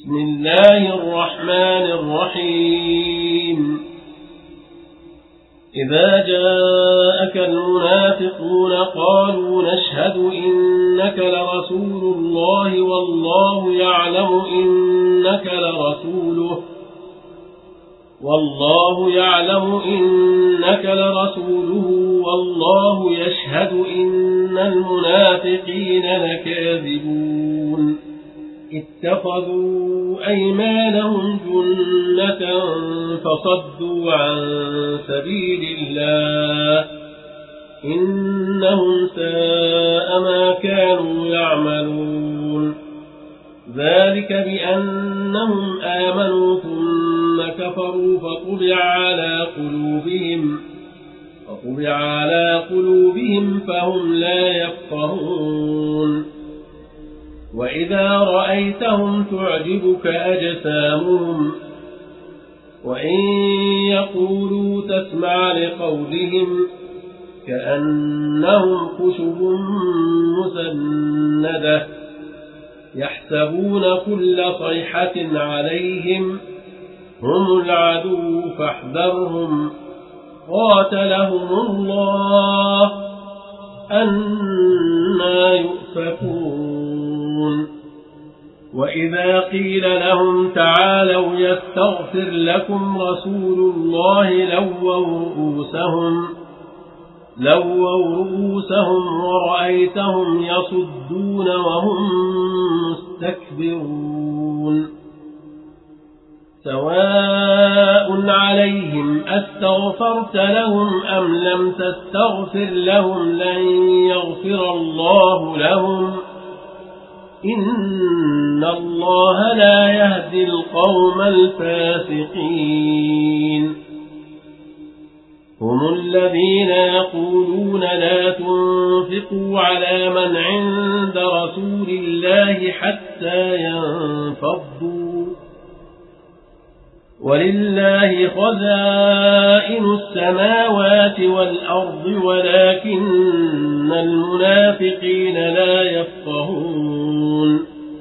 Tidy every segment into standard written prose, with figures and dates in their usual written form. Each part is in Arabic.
بسم الله الرحمن الرحيم إذا جاءك المنافقون قالوا نشهد إنك لرسول الله والله يعلم إنك لرسوله والله يشهد إن المنافقين لكاذبون اتخذوا أيمانهم جنة فصدوا عن سبيل الله إنهم ساء ما كانوا يعملون ذلك بأنهم آمنوا ثم كفروا فطبع على قلوبهم فهم لا يفقهون وإذا رأيتهم تعجبك أجسامهم وإن يقولوا تسمع لقولهم كأنهم خشب مسندة يحسبون كل صيحة عليهم هم العدو فاحذرهم قاتلهم الله أنى يؤفكون وإذا قيل لهم تعالوا يستغفر لكم رسول الله لووا رؤوسهم ورأيتهم يصدون وهم مستكبرون سواء عليهم أستغفرت لهم أم لم تستغفر لهم لن يغفر الله لهم إن الله لا يهدي القوم الفاسقين هم الذين يقولون لا تنفقوا على من عند رسول الله حتى ينفضوا ولله خزائن السماوات والأرض ولكن المنافقين لا يفقهون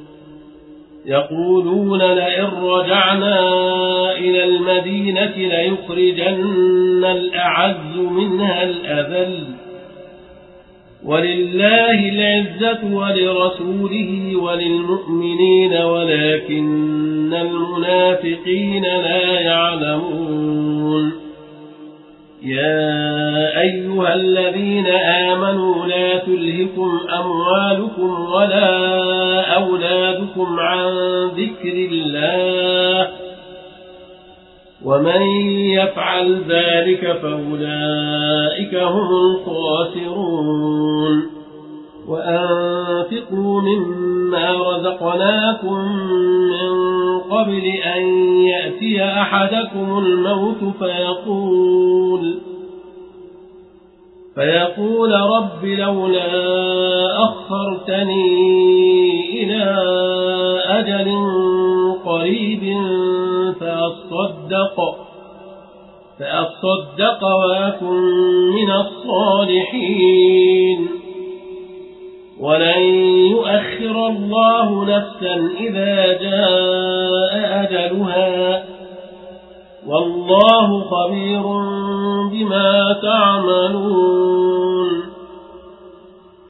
يقولون لئن رجعنا إلى المدينة ليخرجن الأعز منها الأذل ولله العزة ولرسوله وللمؤمنين ولكن المنافقين لا يعلمون يا أيها الذين آمنوا لا تلهكم أموالكم ولا أولادكم عن ذكر الله ومن يفعل ذلك فأولئك هم الخاسرون وأنفقوا مما رزقناكم من قبل أن يأتي أحدكم الموت فيقول رب لولا أخرتني إلى أجل قريب فأصدق وأكن من الصالحين ولن يؤخر الله نفسا إذا جاء أجلها والله خبير بما تعملون